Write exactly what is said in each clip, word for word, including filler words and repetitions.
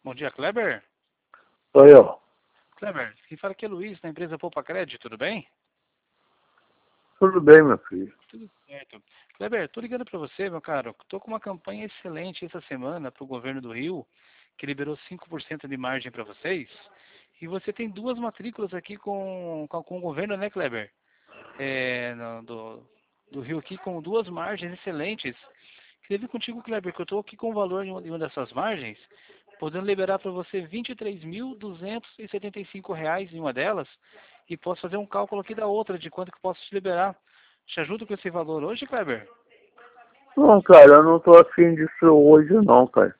Bom dia, Kleber. Sou eu. Kleber, quem fala aqui é Luiz, da empresa Poupa Crédito, tudo bem? Tudo bem, meu filho. Tudo certo. Kleber, tô ligando para você, meu caro. Tô com uma campanha excelente essa semana para o governo do Rio, que liberou cinco por cento de margem para vocês. E você tem duas matrículas aqui com, com, com o governo, né, Kleber? É, no, do, do Rio aqui com duas margens excelentes. Queria ver contigo, Kleber, que eu estou aqui com o valor em uma, em uma dessas margens, podendo liberar para você vinte e três mil duzentos e setenta e cinco reais em uma delas, e posso fazer um cálculo aqui da outra, de quanto que eu posso te liberar. Te ajudo com esse valor hoje, Kleber? Não, cara, eu não tô afim disso hoje não, cara.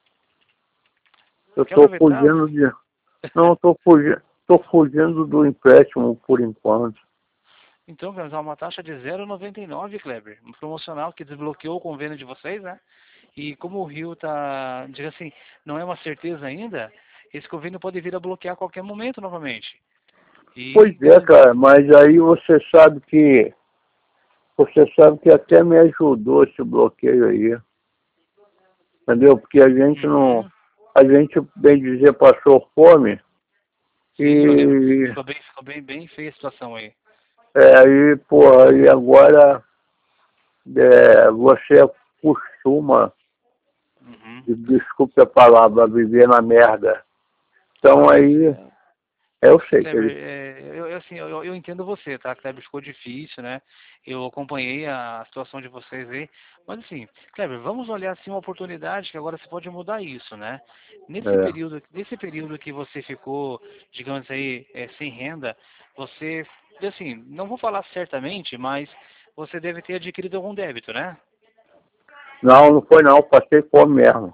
Eu Quer tô aproveitar? fugindo de... Não, eu tô fugindo, tô fugindo do empréstimo por enquanto. Então, vamos dar uma taxa de zero vírgula noventa e nove, Kleber. Um promocional que desbloqueou o convênio de vocês, né? E como o Rio tá, diga assim, não é uma certeza ainda, esse convênio pode vir a bloquear a qualquer momento novamente. Pois E é, cara, mas aí você sabe que... Você sabe que até me ajudou esse bloqueio aí. Entendeu? Porque a gente não... Uhum. A gente, bem dizer, passou fome. Sim, eu lembro. E... Ficou bem, ficou bem, bem feia a situação aí. É, aí, porra, e agora... É, você costuma... Uhum. Desculpe a palavra, viver na merda. Ah, Então mas aí... é, Eu sei que Kleber, ele... é, eu, eu, assim, eu, eu entendo você, tá? Kleber, ficou difícil, né? Eu acompanhei a situação de vocês aí. Mas assim, Kleber, vamos olhar assim uma oportunidade que agora você pode mudar isso, né? Nesse É. período, nesse período que você ficou, digamos aí, é, sem renda, você, assim, não vou falar certamente, mas você deve ter adquirido algum débito, né? Não, não foi não, passei fome mesmo.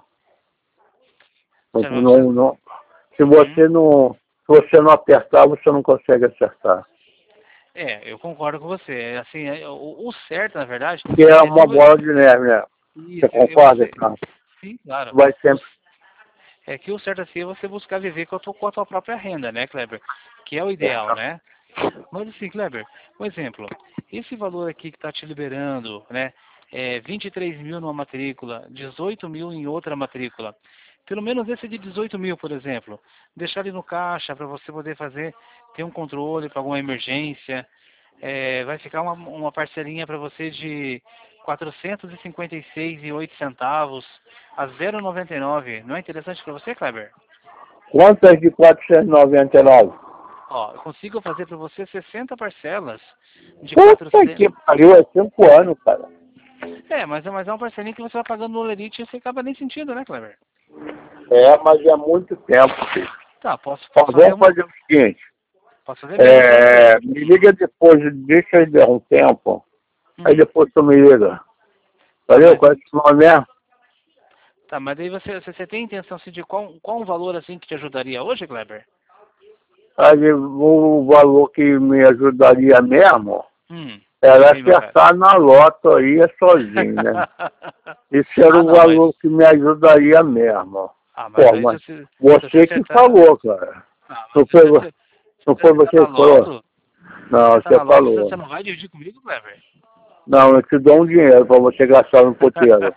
Não, Certo, mas você... não, não- se Uhum. você não, se você não apertar, você não consegue acertar. É, eu concordo com você. É, assim, é, o, o certo, na verdade, Que é é se uma vo- bola de neve, né? Você isso, é concorda, você. cara? Sim, claro. Vai O, sempre... é que o certo assim é você buscar viver com a, tua, com a tua própria renda, né, Kleber? Que é o É. ideal, né? Mas assim, Kleber, um exemplo. Esse valor aqui que está te liberando, né? É vinte e três mil numa matrícula, dezoito mil em outra matrícula. Pelo menos esse de dezoito mil, por exemplo. Deixar ele no caixa para você poder fazer, ter um controle para alguma emergência. É, vai ficar uma, uma parcelinha para você de quatrocentos e cinquenta e seis e oito centavos a zero vírgula noventa e nove. Não é interessante para você, Kleber? Quantas de quatrocentos e noventa e nove? Ó, eu consigo fazer para você sessenta parcelas de Puta que quatrocentos. pariu, é cinco anos, cara. É, mas, é- mas é uma parcelinha que você vai pagando no Lerite e você acaba nem sentindo, né, Kleber? É, mas é muito tempo, filho. Tá, posso, Ó, posso fazer vamos uma. fazer o seguinte. Posso fazer menos ainda. É, me liga depois, deixa eu dar um tempo. Aí Hum. depois tu me liga. Tá, Valeu? mas, Qual é o seu nome mesmo? tá, mas daí você, você, você tem intenção assim, de qual, qual um valor assim que te ajudaria hoje, Kleber? Aí, o valor que me ajudaria mesmo Hum, era diga aí, meu cara. acertar na loto aí é sozinho, né? Isso era Ah, o não, mas. valor que me ajudaria mesmo. Ah, mas Pô, aí se mas você, se você você que acertar. falou, cara. Ah, Não mas se foi, você, se não você foi acertar você na que falou? loto, se Não, acertar você na loto, você falou. você não vai dividir comigo, Kleber? Não, eu te dou um dinheiro para você gastar no puteiro.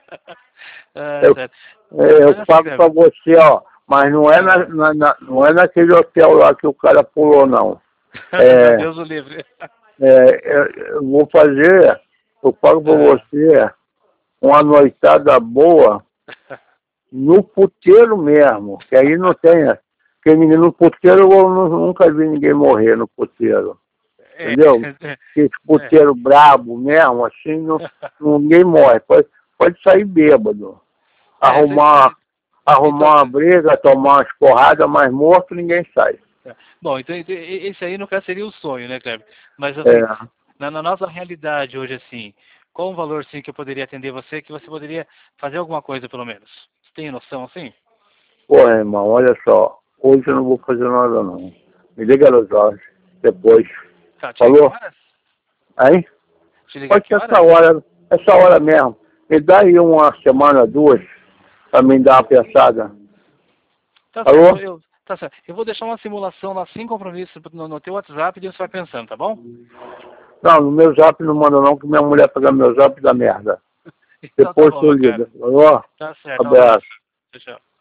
Ah, Eu, certo. eu Mas assim, pago para Kleber. você, ó. Mas não é, na, Ah, na, na- não é naquele hotel lá que o cara pulou, não. não, É, Deus o livre. é, eu, eu vou fazer, eu pago para Ah. você uma noitada boa no puteiro mesmo, que aí não tem, porque ninguém, no puteiro eu nu- nunca vi ninguém morrer no puteiro, É, entendeu? é, Esse é. puteiro brabo mesmo, assim, não, ninguém morre, pode, pode sair bêbado, É, isso aí, arrumar, então, arrumar uma briga, tomar umas porradas, mas morto ninguém sai. bom, então então, e- esse aí no caso seria o sonho, né, Kleber? Mas assim, É, na, na nossa realidade hoje, assim, qual o valor, sim, que eu poderia atender você, que você poderia fazer alguma coisa, pelo menos? Você tem noção, assim? porra, irmão, olha só, hoje eu não vou fazer nada não, me liga às horas, depois, Tá, te ligar que falou? horas? Aí? Te ligar Pode que ser essa horas? hora, essa hora mesmo. Me dá aí uma semana, duas, pra me dar uma pensada. Tá certo, Alô? eu, tá certo. Eu vou deixar uma simulação lá sem compromisso no, no teu WhatsApp e você vai pensando, tá bom? Não, no meu zap não manda não, que minha mulher pega meu zap da merda. Então tá Depois bom, tu meu cara. liga. Alô? Tá certo, um abraço. Abraço. Tchau, tchau.